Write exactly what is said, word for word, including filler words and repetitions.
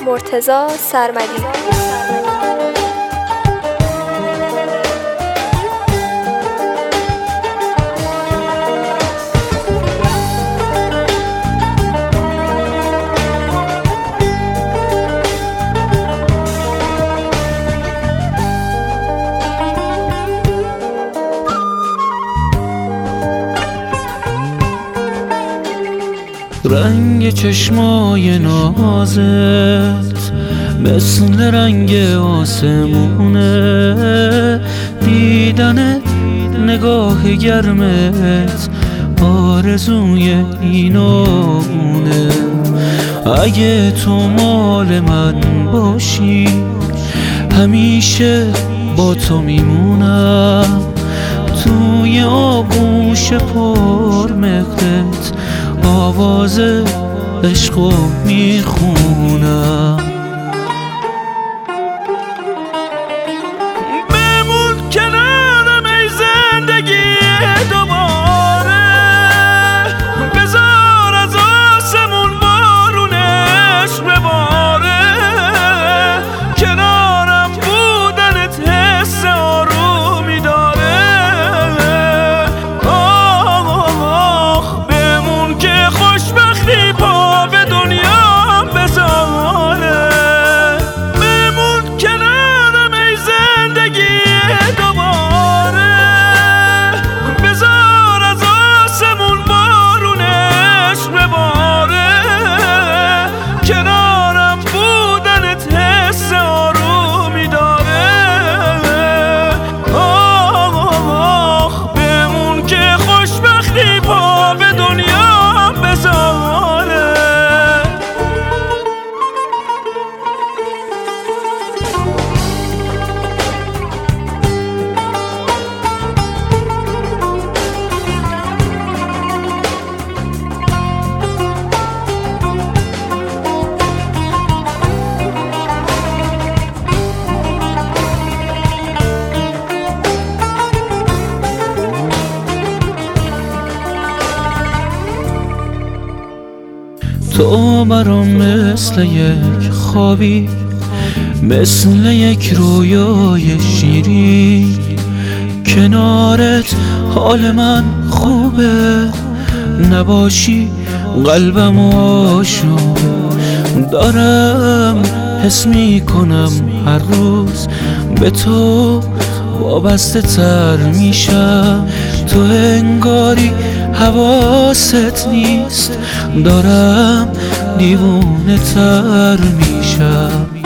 مرتضی سرمدی. رنگ چشمای نازت مثل رنگ آسمونه، دیدنت نگاه گرمت آرزوی این و اونه. اگه تو مال من باشی همیشه با تو میمونم، توی آغوش پر مهرت آواز عشقو میخونم. بمون کنارم ای زندگی دوباره، بذار از آسمون بارونش بباره، کنارم بودنت حس آرومی داره. آخ بمون که خوشبختی پا به دنیا بذاره، بمون کنارم ای زندگی دوباره، بذار از آسمون بارونش بباره، کنارم بودنت حس آرومی داره. آخ بمون که خوشبختی پا به دنیا بذاره. تو برام مثل یک خوابی، مثل یک رویای شیرین، کنارت حال من خوبه، نباشی قلبم آشوب. دارم حس میکنم هر روز به تو وابسته تر میشم، تو انگاری حواست نیست، دارم دیوونه تر میشم.